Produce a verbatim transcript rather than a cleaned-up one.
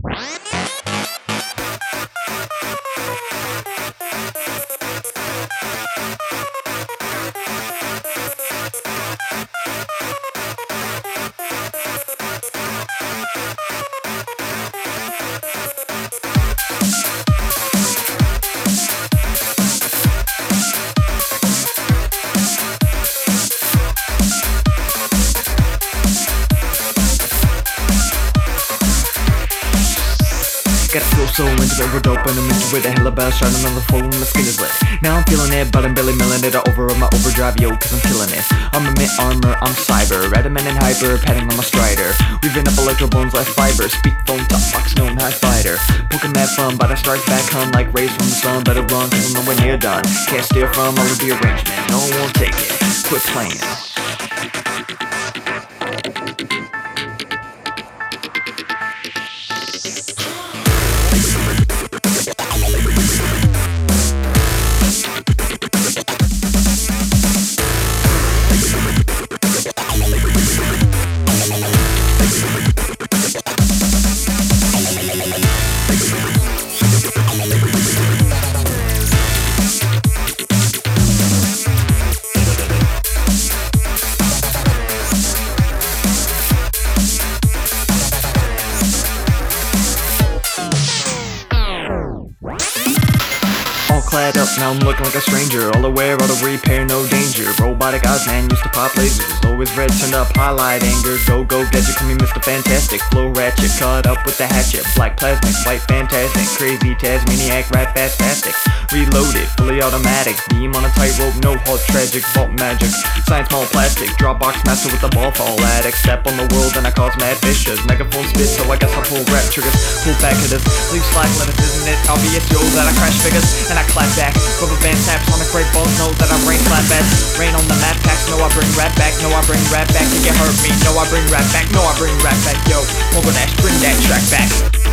Gotta feel so into it, we're dope and I'm into it. The hell about shining on the phone, my skin is lit. Now I'm feeling it, but I'm barely milling it over on my overdrive, yo, cause I'm killing it. Armament, armor, I'm cyber, adamant and hyper, patting on my strider. Weaving up electro bones like fiber, speak phone, top box, known high fighter. Poking that fun, but I strike back home like rays from the sun. Better run, cause I'm nowhere near done. Can't steer from all of the arrangement, no one won't take it. Quit playing. Clad up, now I'm looking like a stranger. All aware, auto repair, no danger. Robotic eyes, man, used to pop lasers. Always red, turned up, highlight anger. Go, go, gadget, call me Mister Fantastic. Flow ratchet, cut up with the hatchet. Black plasmic, white fantastic. Crazy Tasmaniac, rap fast, fastic. Reloaded, fully automatic. Beam on a tightrope, no halt, tragic, vault magic. Science, small plastic. Dropbox master with the ball fall addict. Step on the world and I cause mad vicious. Megaphone spit, so I guess I pull rap triggers. Pull back at us, leave slack, let us, isn't it obvious, yo, that I crash figures and I clap back. Rubber band taps on the great balls, know that I rain flat bats. Rain on the map packs, know I bring rap back. Know I bring rap back, you can hurt me. Know I bring rap back, know I bring rap back, yo. Mobile Dash, bring that track back.